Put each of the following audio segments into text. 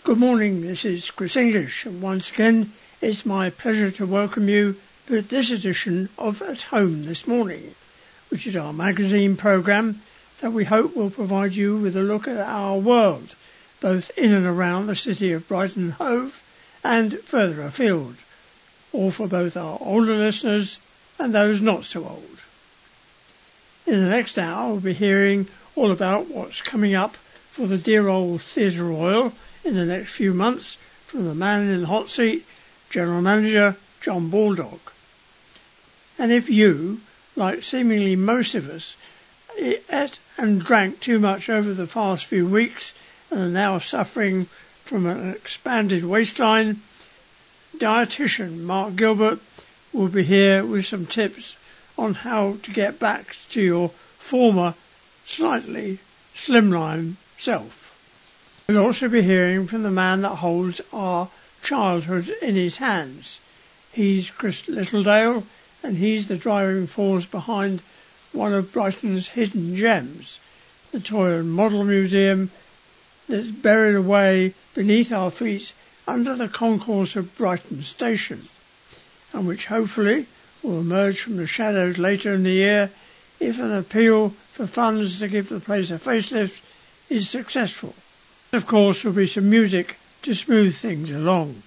Good morning, this is Chris English, and once again it's my pleasure to welcome you to this edition of At Home This Morning, which is our magazine programme that we hope will provide you with a look at our world, both in and around the city of Brighton Hove and further afield, all for both our older listeners and those not so old. In the next hour we'll be hearing all about what's coming up for the dear old Theatre Royal in the next few months from the man in the hot seat, General Manager John Baldock. And if you, like seemingly most of us, ate and drank too much over the past few weeks and are now suffering from an expanded waistline, dietitian Mark Gilbert will be here with some tips on how to get back to your former, slightly slimline self. We'll also be hearing from the man that holds our childhood in his hands. He's Chris Littledale, and he's the driving force behind one of Brighton's hidden gems, the Toy and Model Museum that's buried away beneath our feet under the concourse of Brighton Station, and which hopefully will emerge from the shadows later in the year if an appeal for funds to give the place a facelift is successful. Of course, there'll be some music to smooth things along.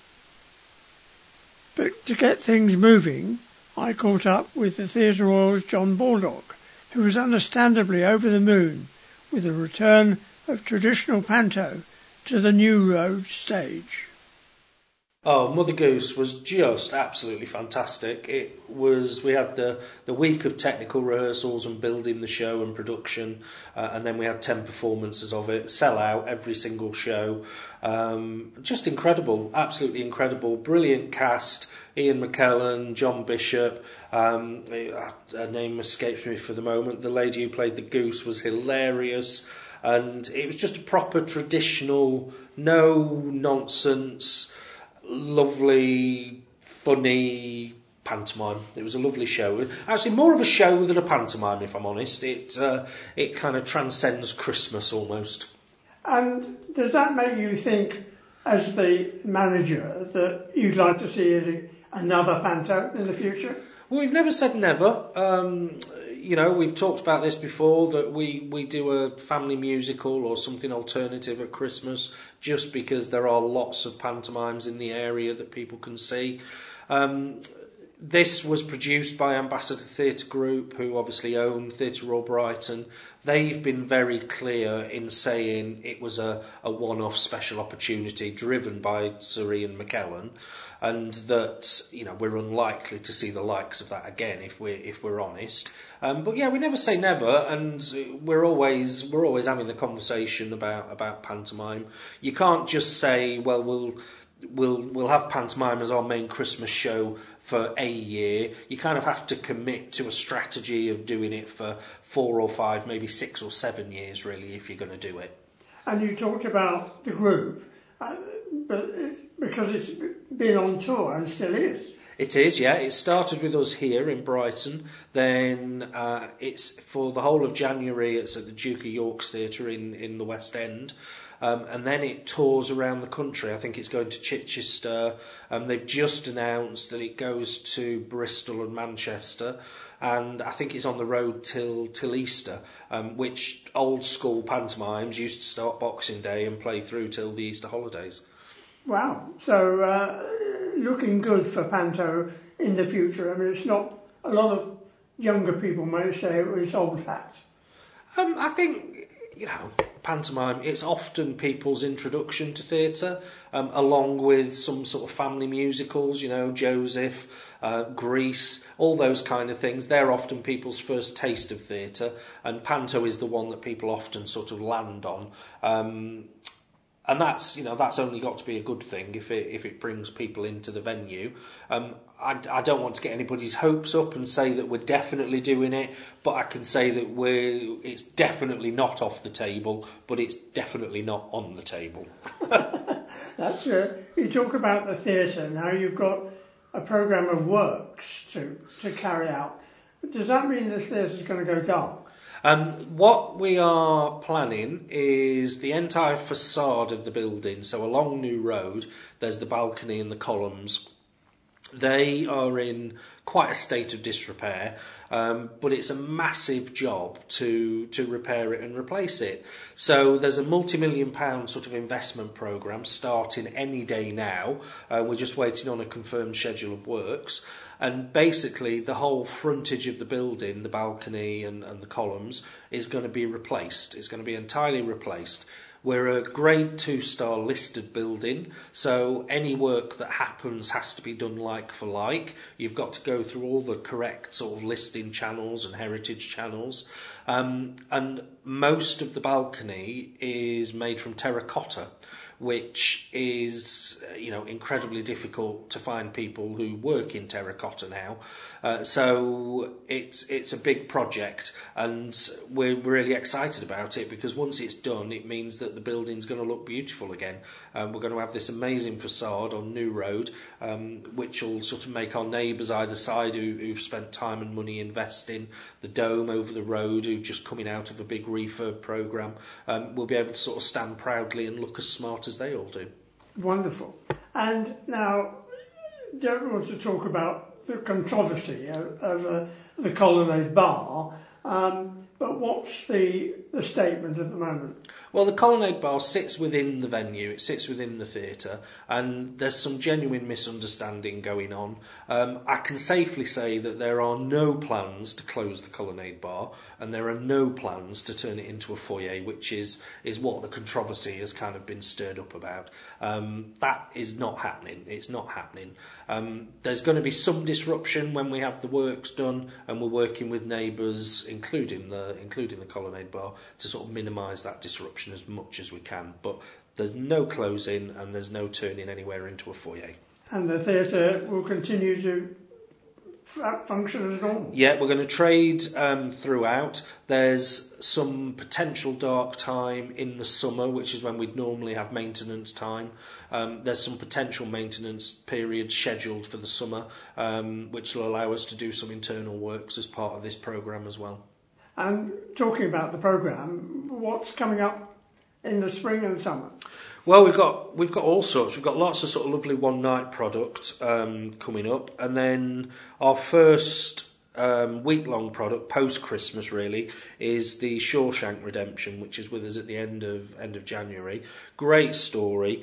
But to get things moving, I caught up with the Theatre Royal's John Baldock, who was understandably over the moon with the return of traditional panto to the New Road stage. Oh, Mother Goose was just absolutely fantastic. We had the week of technical rehearsals and building the show and production, and then we had 10 performances of it, sell out every single show. Just incredible, absolutely incredible, brilliant cast. Ian McKellen, John Bishop, her name escapes me for the moment. The lady who played the Goose was hilarious, and it was just a proper traditional, no nonsense, lovely, funny pantomime. It was a lovely show. Actually, more of a show than a pantomime, if I'm honest. It kind of transcends Christmas almost. And does that make you think, as the manager, that you'd like to see another panto in the future? Well, we've never said never. We've talked about this before, that we do a family musical or something alternative at Christmas, just because there are lots of pantomimes in the area that people can see. This was produced by Ambassador Theatre Group, who obviously own Theatre Royal Brighton. They've been very clear in saying it was a one-off special opportunity driven by Sir Ian McKellen, and that we're unlikely to see the likes of that again if we're honest. But yeah, we never say never, and we're always having the conversation about pantomime. You can't just say, well, we'll have pantomime as our main Christmas show for a year. You kind of have to commit to a strategy of doing it for 4 or 5, maybe 6 or 7 years, really, if you're going to do it. And you talked about the group, but because it's been on tour and still is. It is, yeah. It started with us here in Brighton. Then it's for the whole of January. It's at the Duke of York's Theatre in the West End. And then it tours around the country. I think it's going to Chichester. They've just announced that it goes to Bristol and Manchester. And I think it's on the road till Easter, which old school pantomimes used to start Boxing Day and play through till the Easter holidays. Wow. So looking good for panto in the future. I mean, it's not, a lot of younger people may say it was old hat. I think, pantomime, it's often people's introduction to theatre, along with some sort of family musicals, Joseph, Grease, all those kind of things. They're often people's first taste of theatre, and panto is the one that people often sort of land on. And that's only got to be a good thing if it brings people into the venue. I don't want to get anybody's hopes up and say that we're definitely doing it, but I can say that it's definitely not off the table, but it's definitely not on the table. That's you talk about the theatre. Now you've got a programme of works to carry out. Does that mean the theatre's going to go dull? What we are planning is the entire facade of the building. So along New Road, there's the balcony and the columns. They are in quite a state of disrepair, but it's a massive job to repair it and replace it. So there's a multi-million-pound sort of investment programme starting any day now. We're just waiting on a confirmed schedule of works. And basically the whole frontage of the building, the balcony and the columns, is going to be replaced. It's going to be entirely replaced. We're a grade 2-star listed building, so any work that happens has to be done like for like. You've got to go through all the correct sort of listing channels and heritage channels. And most of the balcony is made from terracotta, which is, incredibly difficult to find people who work in terracotta now. So it's a big project, and we're really excited about it because once it's done, it means that the building's going to look beautiful again. We're going to have this amazing facade on New Road, which will sort of make our neighbours either side who've spent time and money investing, the dome over the road who've just coming out of a big refurb programme, will be able to sort of stand proudly and look as smart as they all do. Wonderful. And now, don't want to talk about the controversy over the Colonnade Bar, but what's the statement at the moment? Well, the Colonnade Bar sits within the venue, it sits within the theatre, and there's some genuine misunderstanding going on. I can safely say that there are no plans to close the Colonnade Bar, and there are no plans to turn it into a foyer, which is what the controversy has kind of been stirred up about. That is not happening. It's not happening. There's going to be some disruption when we have the works done, and we're working with neighbours, including the Colonnade Bar, to sort of minimise that disruption as much as we can, but there's no closing and there's no turning anywhere into a foyer. And the theatre will continue to function as normal? Yeah, we're going to trade throughout. There's some potential dark time in the summer, which is when we'd normally have maintenance time. There's some potential maintenance periods scheduled for the summer, which will allow us to do some internal works as part of this programme as well. And talking about the programme, what's coming up in the spring and summer? Well, we've got all sorts. We've got lots of sort of lovely one-night product coming up, and then our first week-long product post-Christmas really is the Shawshank Redemption, which is with us at the end of January. Great story.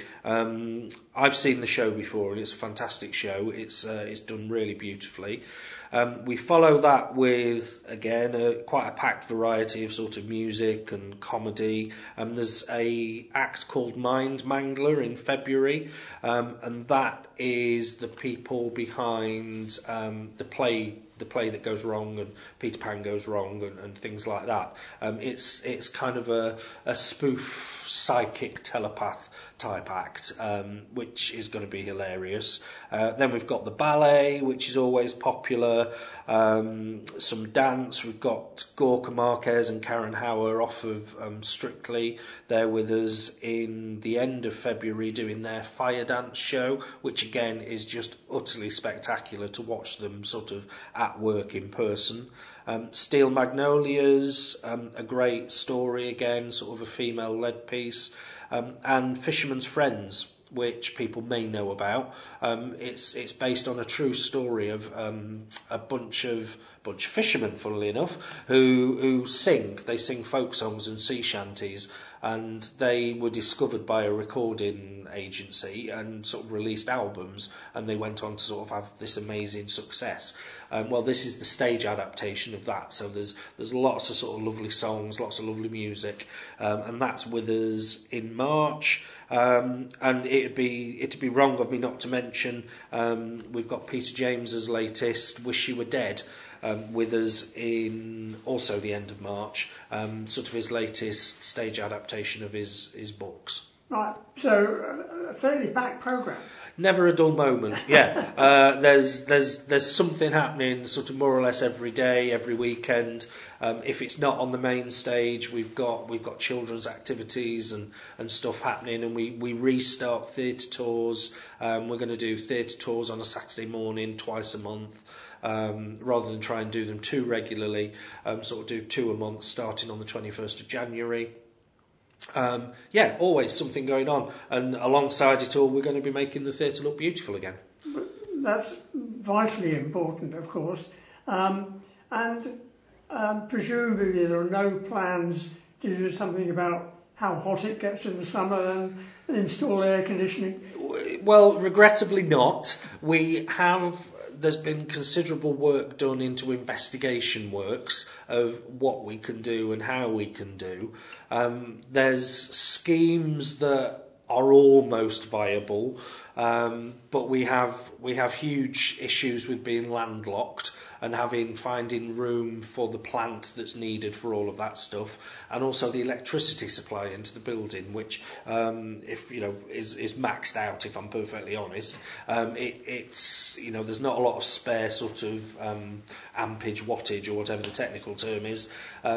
I've seen the show before, and it's a fantastic show. It's done really beautifully. We follow that with, again, quite a packed variety of sort of music and comedy. There's a act called Mind Mangler in February, and that is the people behind the play that goes wrong and Peter Pan goes wrong and things like that. It's kind of a spoof psychic telepath type act, which is going to be hilarious. Then we've got the ballet, which is always popular. Some dance. We've got Gorka Marquez and Karen Hauer off of Strictly. They're with us in the end of February doing their fire dance show, which again is just utterly spectacular to watch them sort of at work in person. Steel Magnolias, a great story again, sort of a female-led piece, and Fisherman's Friends, which people may know about. It's based on a true story of a bunch of fishermen, funnily enough, who sing. They sing folk songs and sea shanties, and they were discovered by a recording agency and sort of released albums, and they went on to sort of have this amazing success. Well, this is the stage adaptation of that, so there's lots of sort of lovely songs, lots of lovely music, and that's with us in March. And it'd be wrong of me not to mention we've got Peter James's latest Wish You Were Dead with us in also the end of March, sort of his latest stage adaptation of his books. Right, so a fairly packed programme. Never a dull moment. Yeah, there's something happening, sort of more or less every day, every weekend. If it's not on the main stage, we've got children's activities and stuff happening, and we restart theatre tours. We're going to do theatre tours on a Saturday morning twice a month. Rather than try and do them too regularly, sort of do 2 a month starting on the 21st of January. Always something going on, and alongside it all we're going to be making the theatre look beautiful again. That's vitally important, of course, and presumably there are no plans to do something about how hot it gets in the summer and install air conditioning. Well, regrettably not. There's been considerable work done into investigation works of what we can do and how we can do. There's schemes that are almost viable, but we have huge issues with being landlocked and finding room for the plant that's needed for all of that stuff, and also the electricity supply into the building, which is maxed out. If I'm perfectly honest, it's there's not a lot of spare sort of ampage, wattage, or whatever the technical term is,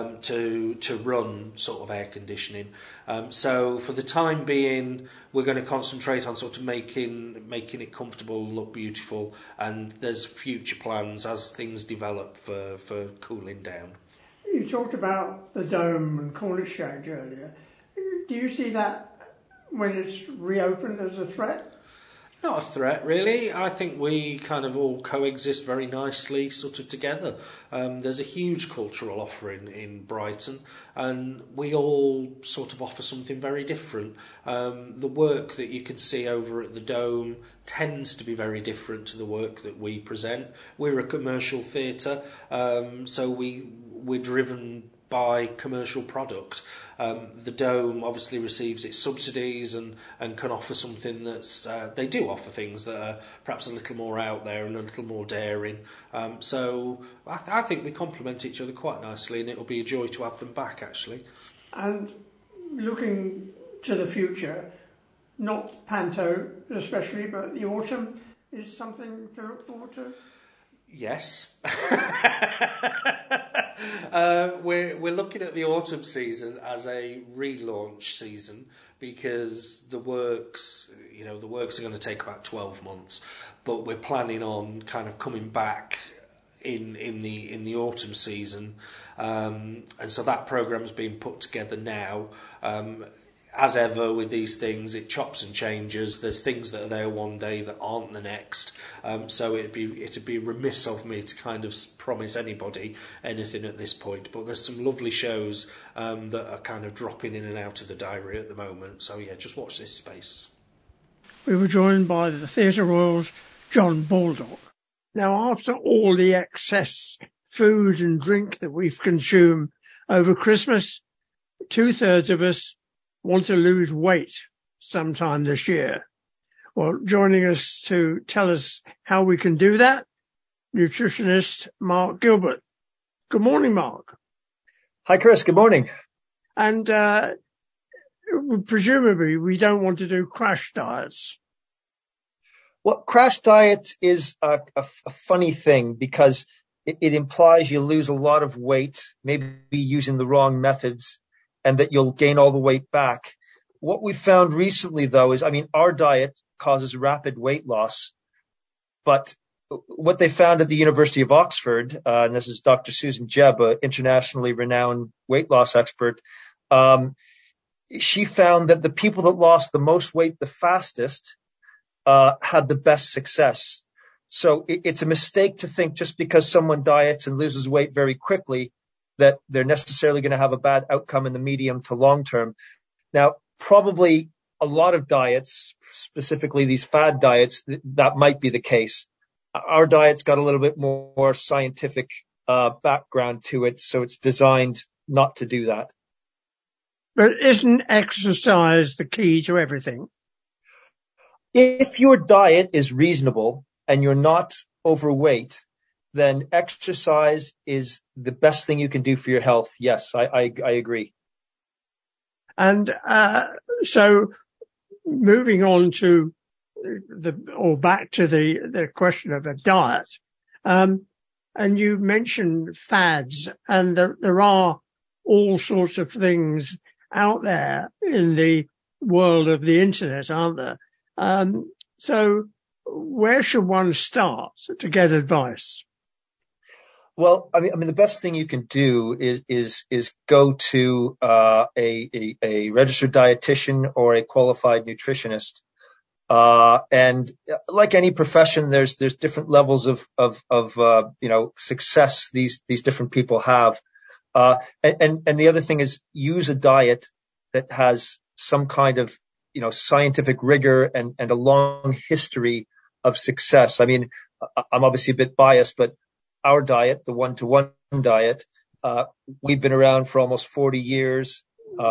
to run sort of air conditioning. So for the time being, we're going to concentrate on sort of making it comfortable, look beautiful, and there's future plans as things develop for cooling down. You talked about the Dome and Corn Exchange earlier. Do you see that when it's reopened as a threat? Not a threat, really. I think we kind of all coexist very nicely sort of together. There's a huge cultural offering in Brighton, and we all sort of offer something very different. The work that you can see over at the Dome tends to be very different to the work that we present. We're a commercial theatre, so we're driven by commercial product. The Dome obviously receives its subsidies and can offer something that's... they do offer things that are perhaps a little more out there and a little more daring. So I think we complement each other quite nicely, and it'll be a joy to have them back, actually. And looking to the future, not Panto especially, but the autumn is something to look forward to? Yes. We're looking at the autumn season as a relaunch season, because the works are going to take about 12 months, but we're planning on kind of coming back in the autumn season, and so that program's being put together now. As ever with these things, it chops and changes. There's things that are there one day that aren't the next. So it'd be remiss of me to kind of promise anybody anything at this point. But there's some lovely shows that are kind of dropping in and out of the diary at the moment. So yeah, just watch this space. We were joined by the Theatre Royal's John Baldock. Now, after all the excess food and drink that we've consumed over Christmas, 2/3 of us want to lose weight sometime this year. Well, joining us to tell us how we can do that, nutritionist Mark Gilbert. Good morning, Mark. Hi, Chris. Good morning. And presumably we don't want to do crash diets. Well, crash diet is a funny thing, because it implies you lose a lot of weight, maybe using the wrong methods, and that you'll gain all the weight back. What we found recently, though, is, our diet causes rapid weight loss. But what they found at the University of Oxford, and this is Dr. Susan Jebb, an internationally renowned weight loss expert, she found that the people that lost the most weight the fastest had the best success. So it's a mistake to think just because someone diets and loses weight very quickly that they're necessarily going to have a bad outcome in the medium to long term. Now, probably a lot of diets, specifically these fad diets, that might be the case. Our diet's got a little bit more scientific background to it, so it's designed not to do that. But isn't exercise the key to everything? If your diet is reasonable and you're not overweight, then exercise is the best thing you can do for your health. Yes, I agree. And so moving on to back to the question of a diet, and you mentioned fads, and there are all sorts of things out there in the world of the internet, aren't there? So where should one start to get advice? Well, I mean, the best thing you can do is go to a registered dietitian or a qualified nutritionist. And like any profession, there's different levels of success these different people have. And the other thing is use a diet that has some kind of, scientific rigor and a long history of success. I mean, I'm obviously a bit biased, but our diet, the 1-to-1 diet, we've been around for almost 40 years.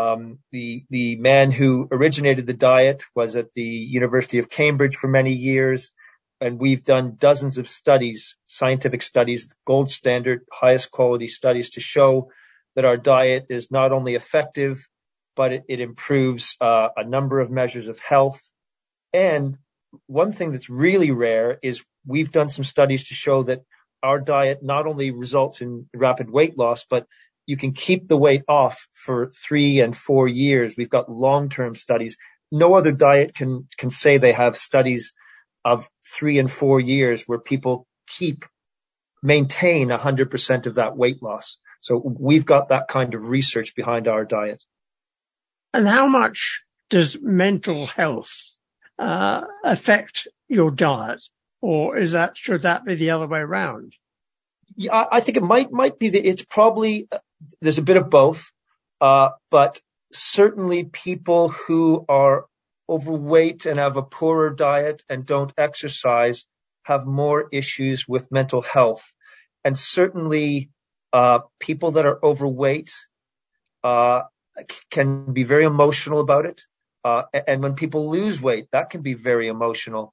The man who originated the diet was at the University of Cambridge for many years, and we've done dozens of studies, scientific studies, gold standard, highest quality studies to show that our diet is not only effective, but it improves a number of measures of health. And one thing that's really rare is we've done some studies to show that our diet not only results in rapid weight loss, but you can keep the weight off for 3 and 4 years. We've got long-term studies. No other diet can say they have studies of 3 and 4 years where people maintain 100% of that weight loss. So we've got that kind of research behind our diet. And how much does mental health affect your diet? Or should that be the other way around? Yeah, I think it might be it's probably, there's a bit of both. But certainly people who are overweight and have a poorer diet and don't exercise have more issues with mental health. And certainly, people that are overweight, can be very emotional about it. And when people lose weight, that can be very emotional.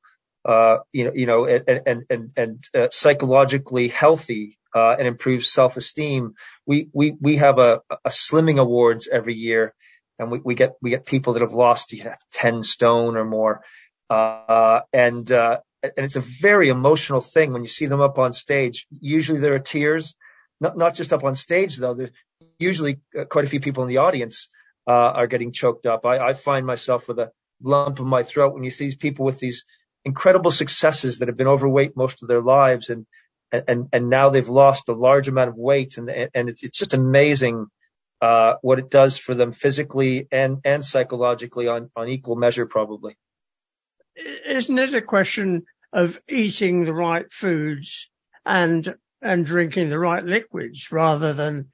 Psychologically healthy, and improves self-esteem. We have a slimming awards every year, and we get people that have lost 10 stone or more. And it's a very emotional thing when you see them up on stage. Usually there are tears, not just up on stage though. There usually quite a few people in the audience, are getting choked up. I find myself with a lump in my throat when you see these people with these incredible successes that have been overweight most of their lives, and now they've lost a large amount of weight, and it's just amazing what it does for them physically and psychologically on equal measure, probably. Isn't it a question of eating the right foods and drinking the right liquids rather than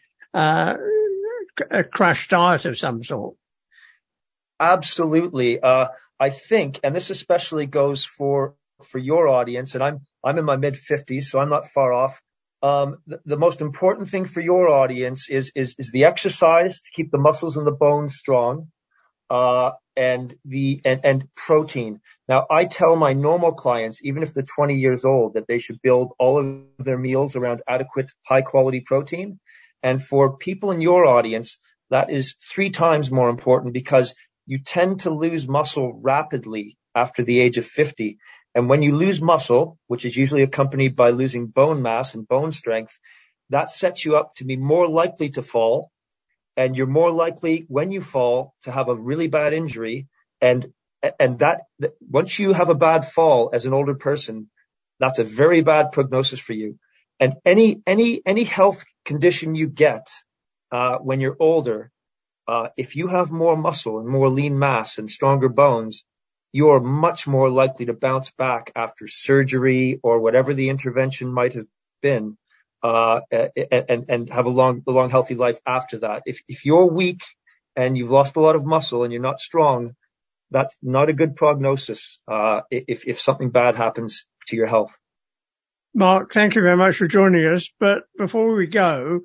a crash diet of some sort? Absolutely. I think, and this especially goes for your audience, and I'm in my mid-50s, so I'm not far off. The most important thing for your audience is the exercise to keep the muscles and the bones strong, and protein. Now, I tell my normal clients, even if they're 20 years old, that they should build all of their meals around adequate, high-quality protein. And for people in your audience, that is 3 times more important, because you tend to lose muscle rapidly after the age of 50. And when you lose muscle, which is usually accompanied by losing bone mass and bone strength, that sets you up to be more likely to fall. And you're more likely, when you fall, to have a really bad injury. And that once you have a bad fall as an older person, that's a very bad prognosis for you. And any health condition you get when you're older, if you have more muscle and more lean mass and stronger bones, you're much more likely to bounce back after surgery or whatever the intervention might have been, and have a long, healthy life after that. If you're weak and you've lost a lot of muscle and you're not strong, that's not a good prognosis, if something bad happens to your health. Mark, thank you very much for joining us. But before we go,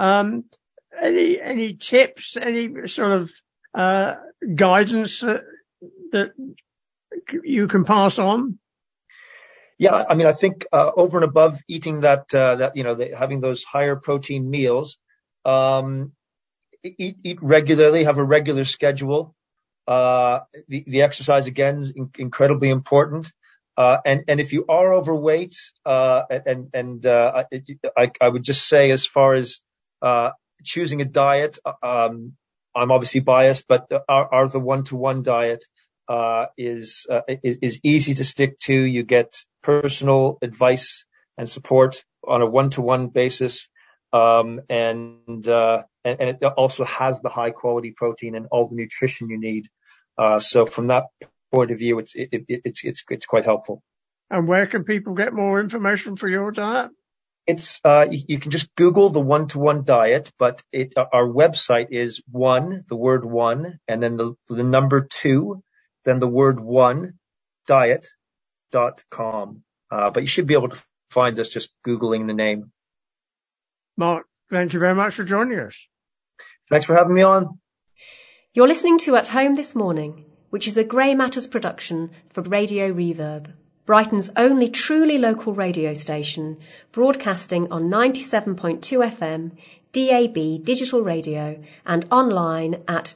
any tips, any sort of guidance that you can pass on? Yeah, I mean, I think over and above eating having those higher protein meals, eat regularly, have a regular schedule. The exercise again is incredibly important. And if you are overweight, I would just say, as far as choosing a diet, I'm obviously biased, but our the 1-to-1 diet is easy to stick to. You get personal advice and support on a 1-to-1 basis, and it also has the high quality protein and all the nutrition you need. So from that point of view, it's quite helpful. And where can people get more information for your diet? It's you can just Google the 1-to-1 diet, but our website is the word one, and then the number 2, then the word one, diet.com. But you should be able to find us just Googling the name. Mark, thank you very much for joining us. Thanks for having me on. You're listening to At Home This Morning, which is a Grey Matters production for Radio Reverb, Brighton's only truly local radio station, broadcasting on 97.2 FM, DAB digital radio, and online at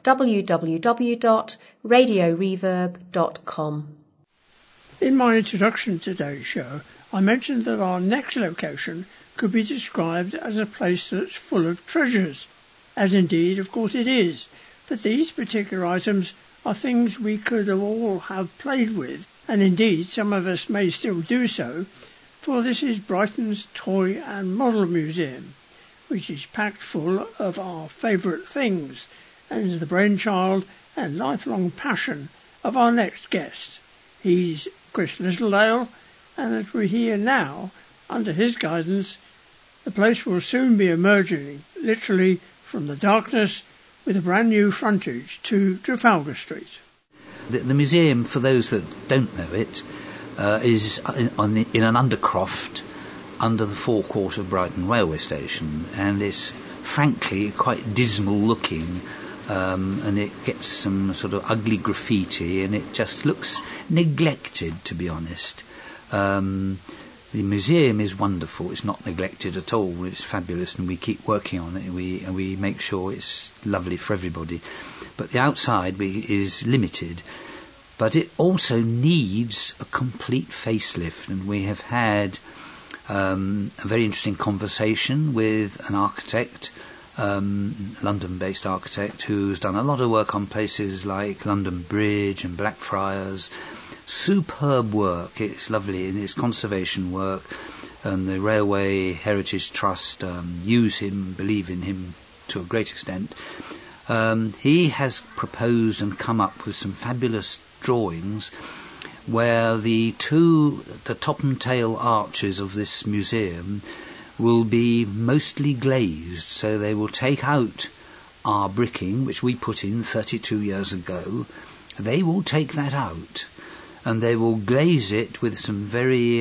www.radioreverb.com. In my introduction to today's show, I mentioned that our next location could be described as a place that's full of treasures, as indeed, of course, it is. But these particular items are things we could all have played with, and indeed some of us may still do so, for this is Brighton's Toy and Model Museum, which is packed full of our favourite things, and is the brainchild and lifelong passion of our next guest. He's Chris Littledale, and as we hear now, under his guidance, the place will soon be emerging, literally from the darkness, with a brand new frontage to Trafalgar Street. The museum, for those that don't know it, is in an undercroft under the forecourt of Brighton railway station, and it's frankly quite dismal looking, and it gets some sort of ugly graffiti, and it just looks neglected, to be honest. The museum is wonderful. It's not neglected at all. It's fabulous, and we keep working on it. And we make sure it's lovely for everybody. But the outside is limited. But it also needs a complete facelift, and we have had a very interesting conversation with an architect, London-based architect, who's done a lot of work on places like London Bridge and Blackfriars. Superb work. It's lovely, and it's conservation work, and the Railway Heritage Trust use him, believe in him to a great extent. He has proposed and come up with some fabulous drawings where the top and tail arches of this museum will be mostly glazed, so they will take out our bricking, which we put in 32 years ago. They will take that out, and they will glaze it with some very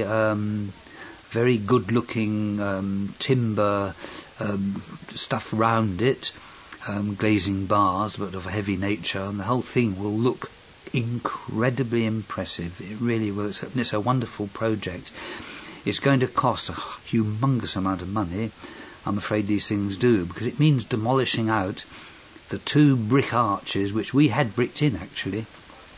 good-looking timber stuff round it, glazing bars, but of a heavy nature, and the whole thing will look incredibly impressive. It really will. It's a wonderful project. It's going to cost a humongous amount of money. I'm afraid these things do, because it means demolishing out the 2 brick arches, which we had bricked in, actually,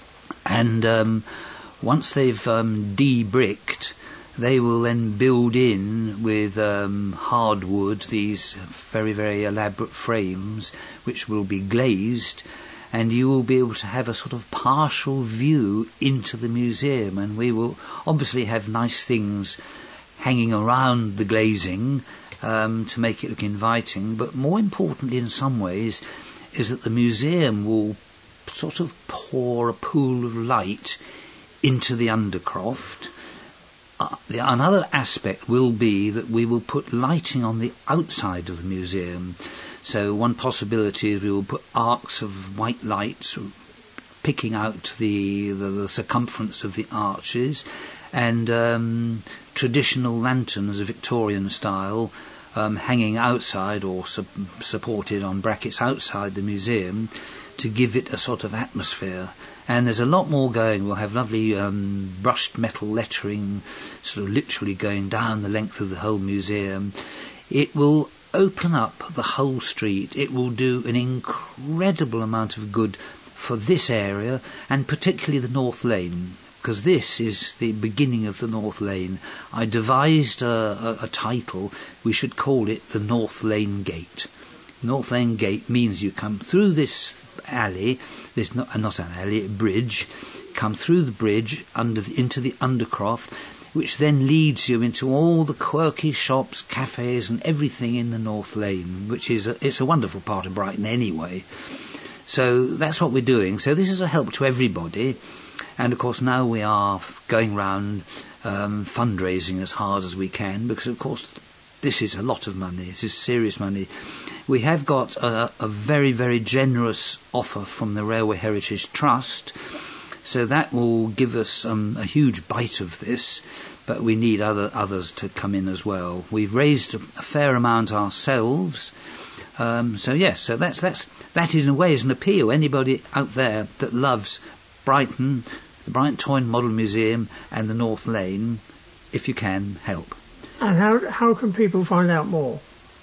and once they've de-bricked, they will then build in with hardwood these very, very elaborate frames, which will be glazed, and you will be able to have a sort of partial view into the museum, and we will obviously have nice things hanging around the glazing to make it look inviting, but more importantly in some ways is that the museum will sort of pour a pool of light into the undercroft. Another aspect will be that we will put lighting on the outside of the museum. So one possibility is we will put arcs of white lights picking out the circumference of the arches, and traditional lanterns of Victorian style hanging outside or supported on brackets outside the museum to give it a sort of atmosphere. And there's a lot more going. We'll have lovely brushed metal lettering, sort of literally going down the length of the whole museum. It will open up the whole street. It will do an incredible amount of good for this area, and particularly the North Lane, because this is the beginning of the North Lane. I devised a title. We should call it the North Lane Gate. North Lane Gate means you come through this alley, not an alley, a bridge, come through the bridge into the Undercroft, which then leads you into all the quirky shops, cafes and everything in the North Lane, which is it's a wonderful part of Brighton anyway. So that's what we're doing. So this is a help to everybody. And of course now we are going round fundraising as hard as we can, because of course this is a lot of money. This is serious money. We have got a very, very generous offer from the Railway Heritage Trust, so that will give us a huge bite of this, but we need others to come in as well. We've raised a fair amount ourselves, so that in a way is an appeal. Anybody out there that loves Brighton, the Brighton Toy and Model Museum and the North Lane, if you can, help. And how can people find out more?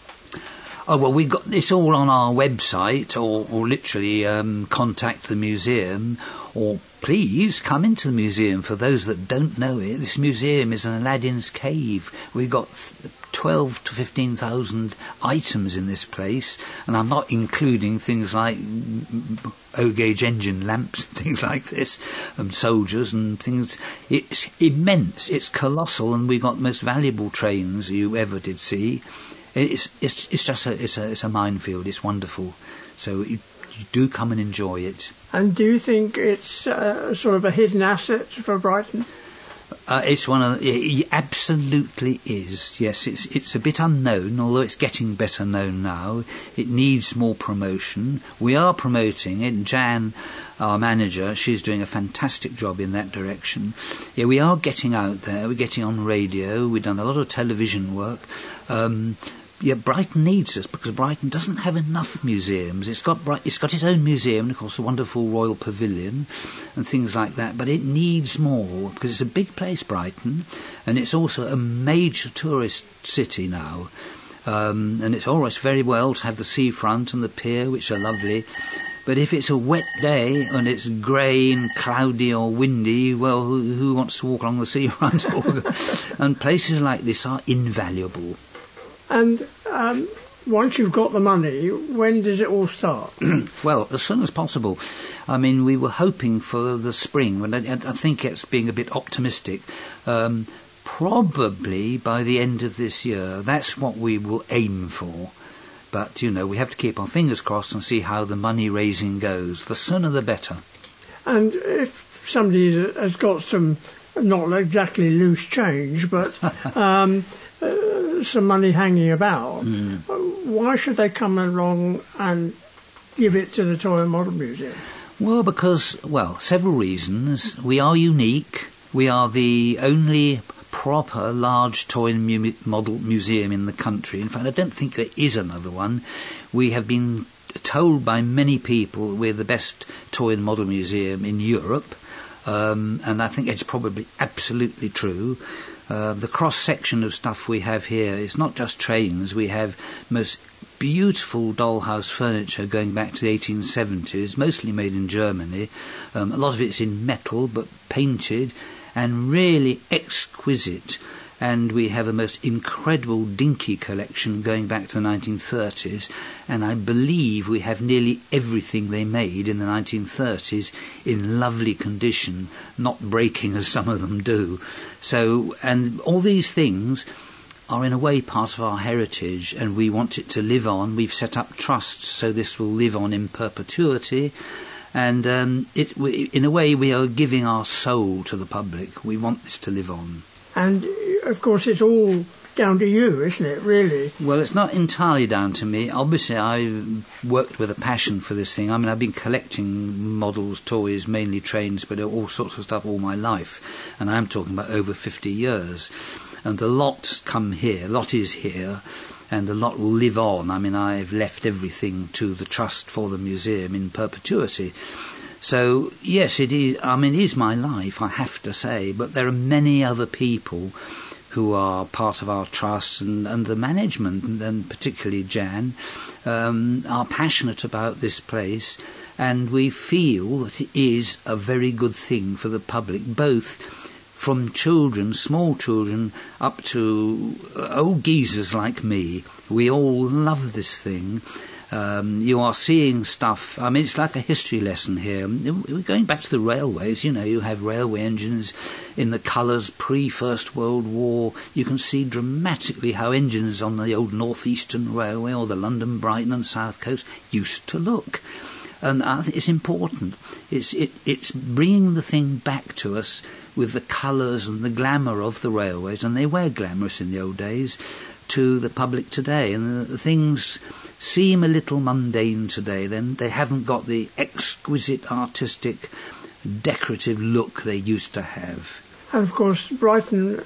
Oh, well, we've got this all on our website, or literally contact the museum, or please come into the museum. For those that don't know it, this museum is an Aladdin's cave. We've got 12 to 15,000 items in this place, and I'm not including things like O-gauge engine lamps and things like this, soldiers and things. It's immense, it's colossal, and we've got the most valuable trains you ever did see. It's just a minefield. It's wonderful. So you do come and enjoy it. And do you think it's sort of a hidden asset for Brighton? It's one of it absolutely is. Yes, it's a bit unknown, although it's getting better known now. It needs more promotion. We are promoting it. Jan, our manager, she's doing a fantastic job in that direction. Yeah, we are getting out there. We're getting on radio. We've done a lot of television work. Brighton needs us, because Brighton doesn't have enough museums. It's got its own museum, and of course the wonderful Royal Pavilion and things like that, but it needs more, because it's a big place, Brighton, and it's also a major tourist city now. And it's always very well to have the seafront and the pier, which are lovely, but if it's a wet day and it's grey and cloudy or windy, well, who wants to walk along the seafront? And places like this are invaluable. And once you've got the money, when does it all start? Well, as soon as possible. I mean, we were hoping for the spring, but I think it's being a bit optimistic. Probably by the end of this year. That's what we will aim for. But, we have to keep our fingers crossed and see how the money raising goes. The sooner the better. And if somebody has got some, not exactly loose change, but some money hanging about, why should they come along and give it to the Toy and Model Museum? Well, because, several reasons. We are unique. We are the only proper large toy and model museum in the country. In fact, I don't think there is another one. We have been told by many people we're the best toy and model museum in Europe, and I think it's probably absolutely true. The cross-section of stuff we have here is not just trains. We have most beautiful dollhouse furniture going back to the 1870s, mostly made in Germany. A lot of it's in metal, but painted, and really exquisite. And we have a most incredible dinky collection going back to the 1930s, and I believe we have nearly everything they made in the 1930s in lovely condition, not breaking as some of them do. So, and all these things are in a way part of our heritage, and we want it to live on. We've set up trusts so this will live on in perpetuity. And in a way, we are giving our soul to the public. We want this to live on. And, of course, it's all down to you, isn't it, really? Well, it's not entirely down to me. Obviously, I've worked with a passion for this thing. I mean, I've been collecting models, toys, mainly trains, but all sorts of stuff all my life. And I'm talking about over 50 years. And the lot come here, lot is here, and the lot will live on. I mean, I've left everything to the Trust for the Museum in perpetuity. So, yes, it is. I mean, it is my life, I have to say, but there are many other people who are part of our trust, and the management, and particularly Jan, are passionate about this place, and we feel that it is a very good thing for the public, both from children, small children, up to old geezers like me. We all love this thing. You are seeing stuff. I mean, it's like a history lesson here. We're going back to the railways. You know, you have railway engines in the colours pre-First World War. You can see dramatically how engines on the old North Eastern Railway or the London, Brighton and South Coast used to look. And I think it's important. It's bringing the thing back to us with the colours and the glamour of the railways, and they were glamorous in the old days, to the public today. And the things seem a little mundane today, then they haven't got the exquisite artistic decorative look they used to have. And of course Brighton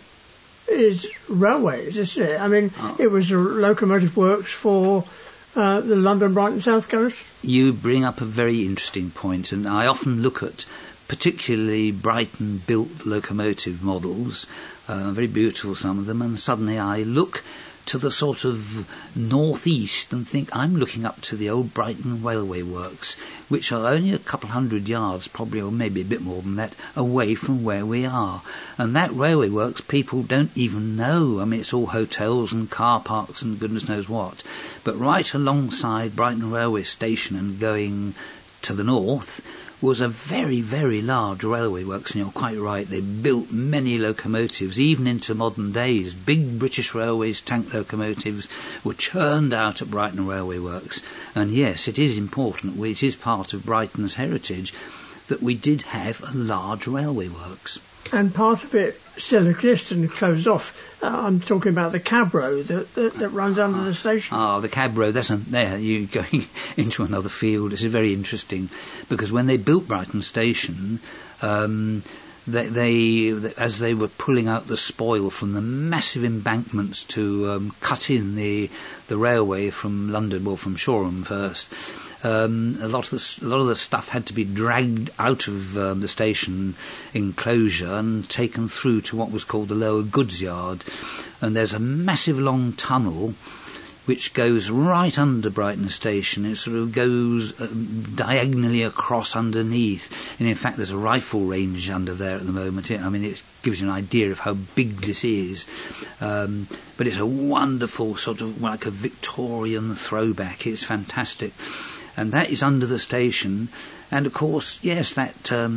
is railways, isn't it? I mean, It was a locomotive works for the London, Brighton, South Coast. You bring up a very interesting point, and I often look at particularly Brighton built locomotive models, very beautiful some of them, and suddenly I look to the sort of northeast and think I'm looking up to the old Brighton Railway Works, which are only a couple hundred yards, probably, or maybe a bit more than that, away from where we are. And that railway works people don't even know. I mean, it's all hotels and car parks and goodness knows what. But right alongside Brighton Railway Station and going to the north was a very, very large railway works, and you're quite right, they built many locomotives, even into modern days. Big British Railways tank locomotives were churned out at Brighton Railway Works. And yes, it is important, it is part of Brighton's heritage, that we did have a large railway works. And part of it still exists and closed off. I'm talking about the cab road that runs under the station. The cab road, there you're going into another field. It's very interesting, because when they built Brighton Station, they as they were pulling out the spoil from the massive embankments to cut in the railway from London, well, from Shoreham first, a lot of the stuff had to be dragged out of the station enclosure and taken through to what was called the lower goods yard. And there's a massive long tunnel which goes right under Brighton Station. It sort of goes diagonally across underneath. And in fact, there's a rifle range under there at the moment. It gives you an idea of how big this is. But it's a wonderful sort of like a Victorian throwback. It's fantastic. And that is under the station. And of course, yes, that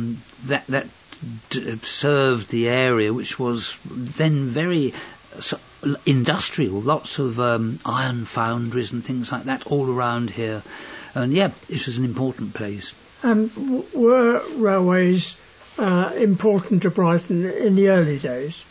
served the area, which was then very industrial, lots of iron foundries and things like that all around here. And yeah, this was an important place. Were railways important to Brighton in the early days?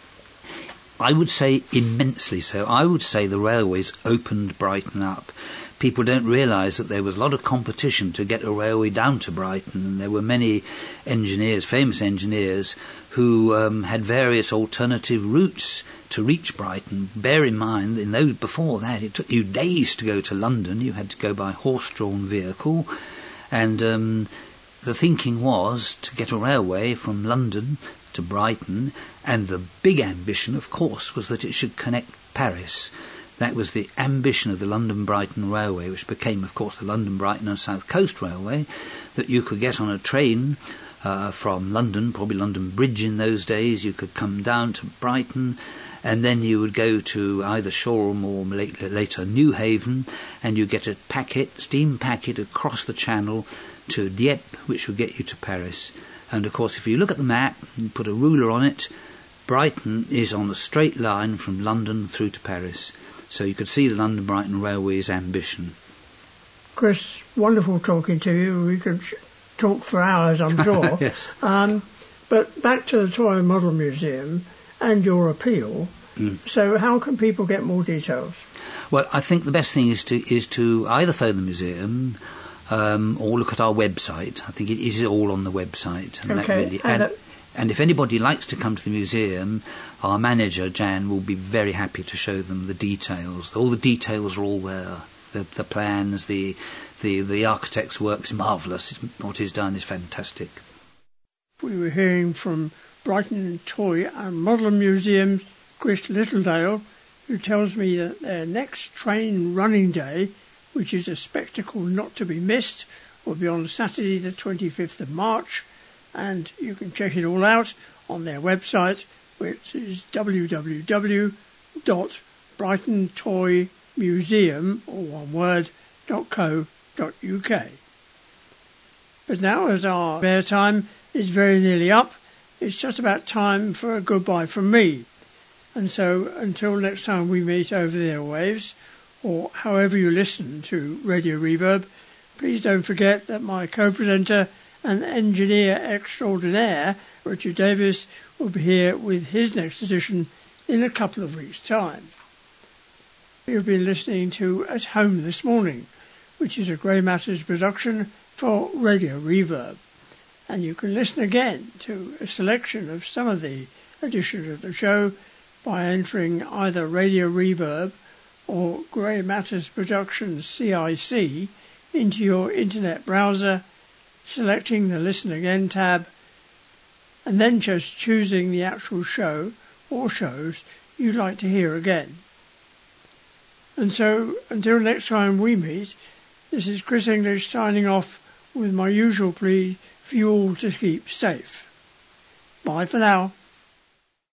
I would say immensely so. I would say the railways opened Brighton up. People don't realise that there was a lot of competition to get a railway down to Brighton, and there were many engineers, famous engineers, who had various alternative routes to reach Brighton. Bear in mind, before that, it took you days to go to London. You had to go by horse-drawn vehicle, and the thinking was to get a railway from London to Brighton, and the big ambition, of course, was that it should connect Paris. That was the ambition of the London-Brighton Railway, which became, of course, the London-Brighton and South Coast Railway, that you could get on a train from London, probably London Bridge in those days. You could come down to Brighton, and then you would go to either Shoreham or later Newhaven, and you get a steam packet across the channel to Dieppe, which would get you to Paris. And, of course, if you look at the map and put a ruler on it, Brighton is on a straight line from London through to Paris. So you could see the London-Brighton Railway's ambition. Chris, wonderful talking to you. We could talk for hours, I'm sure. Yes. But back to the Toy and Model Museum and your appeal. So how can people get more details? Well, I think the best thing is to either phone the museum or look at our website. I think it is all on the website. And okay. And if anybody likes to come to the museum, our manager, Jan, will be very happy to show them the details. All the details are all there. The plans, the architect's work's marvellous. What he's done is fantastic. We were hearing from Brighton Toy and Model Museum's Chris Littledale, who tells me that their next train running day, which is a spectacle not to be missed, will be on Saturday the 25th of March, and you can check it all out on their website, which is www.brightontoymuseum, or one word, .co.uk. But now, as our airtime is very nearly up, it's just about time for a goodbye from me. And so, until next time we meet over the airwaves, or however you listen to Radio Reverb, please don't forget that my co-presenter and engineer extraordinaire, Richard Davis, will be here with his next edition in a couple of weeks' time. You've been listening to At Home This Morning, which is a Grey Matters production for Radio Reverb. And you can listen again to a selection of some of the editions of the show by entering either Radio Reverb or Grey Matters Productions CIC into your internet browser, selecting the Listen Again tab, and then just choosing the actual show or shows you'd like to hear again. And so, until next time we meet, this is Chris English signing off with my usual plea for you all to keep safe. Bye for now.